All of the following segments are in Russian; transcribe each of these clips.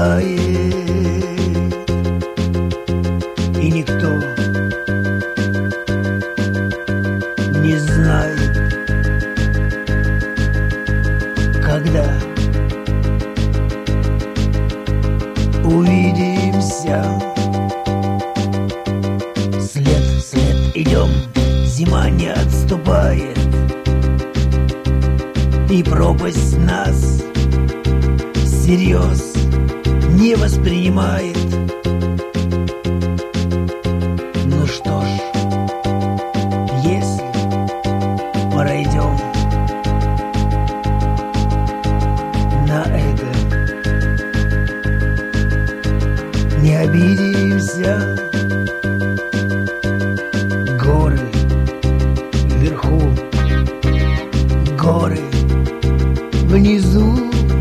тает, и никто не знает, когда увидимся. След идем, зима не отступает, и пропасть нас всерьез не воспринимает. Ну что ж, если пройдем на это, не обидимся. Горы вверху, горы внизу,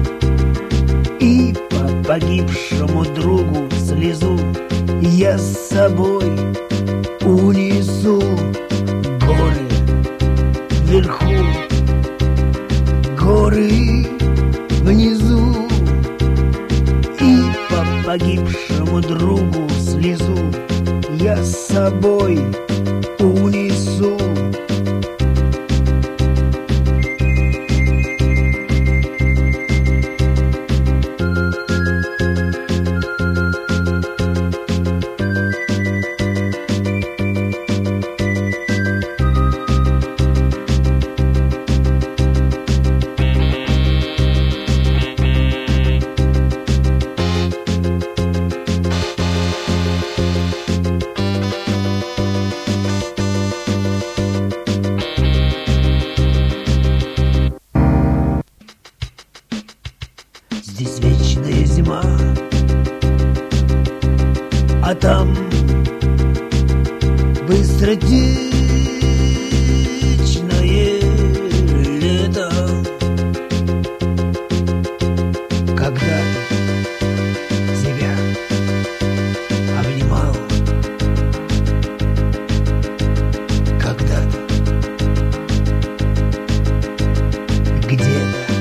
и по погибшему другу слезу я с собой унесу. Горы вверху, горы внизу, и по погибшему другу слезу я с собой унесу. Здесь вечная зима, а там быстротечное лето. Когда-то тебя обнимал, когда-то где-то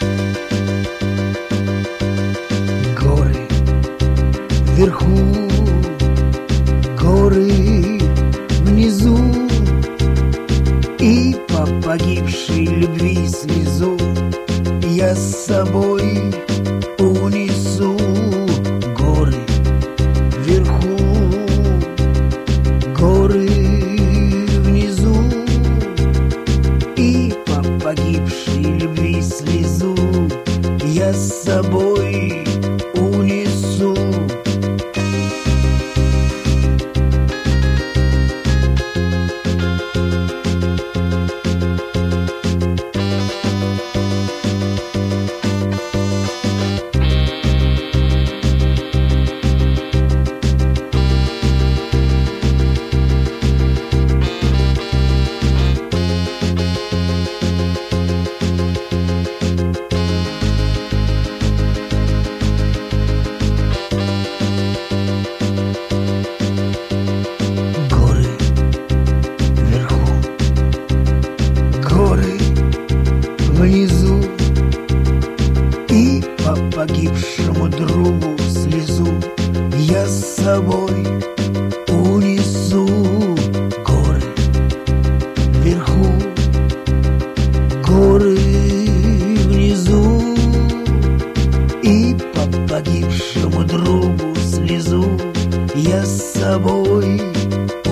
вверху, горы внизу, и по погибшей любви слезу я с собой унесу. Горы вверху, горы внизу, и по погибшей любви слезу я с собой унесу. Внизу, и по погибшему другу слезу я с собой унесу. Горы вверху, горы внизу, и по погибшему другу слезу я с собой